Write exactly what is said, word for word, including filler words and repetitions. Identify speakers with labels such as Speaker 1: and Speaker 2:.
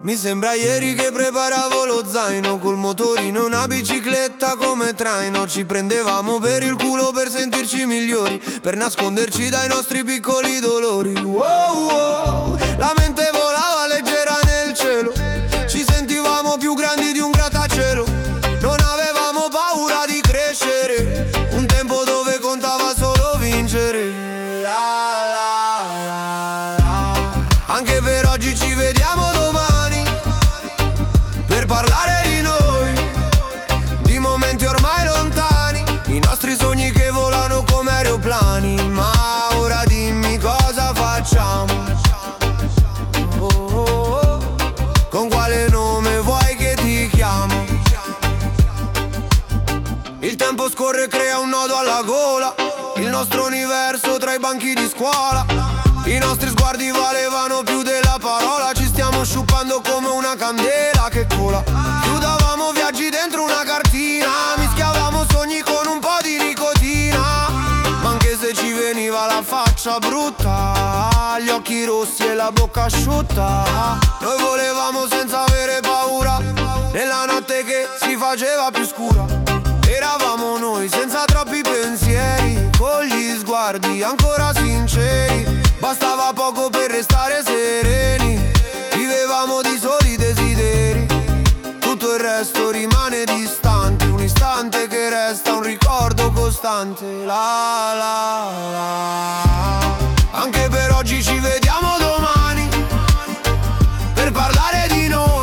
Speaker 1: Mi sembra ieri che preparavo lo zaino, col motorino e una bicicletta come traino. Ci prendevamo per il culo per sentirci migliori, per nasconderci dai nostri piccoli dolori. Wow, wow. La mente volava leggera nel cielo, ci sentivamo più grandi di un grattacielo. Non avevamo paura di crescere, un tempo dove contava solo vincere. La, la, la, la. Anche per oggi ci vediamo domani, per parlare di noi, di momenti ormai lontani, i nostri sogni che volano come aeroplani. Ma ora dimmi cosa facciamo, oh, oh, oh. Con quale nome vuoi che ti chiamo? Il tempo scorre e crea un nodo alla gola, il nostro universo tra i banchi di scuola. I nostri sguardi valevano più della parola, ci stiamo sciupando come una candela che cola. Chiudavamo viaggi dentro una cartina, mischiavamo sogni con un po' di nicotina. Ma anche se ci veniva la faccia brutta, gli occhi rossi e la bocca asciutta, noi volevamo senza avere paura, nella notte che si faceva più scura. Eravamo noi senza troppi pensieri, con gli sguardi ancora sinceri. Bastava poco per restare sereni, vivevamo di soli desideri. Tutto il resto rimane distante, un istante che resta un ricordo costante. La la la. Anche per oggi ci vediamo domani, per parlare di noi,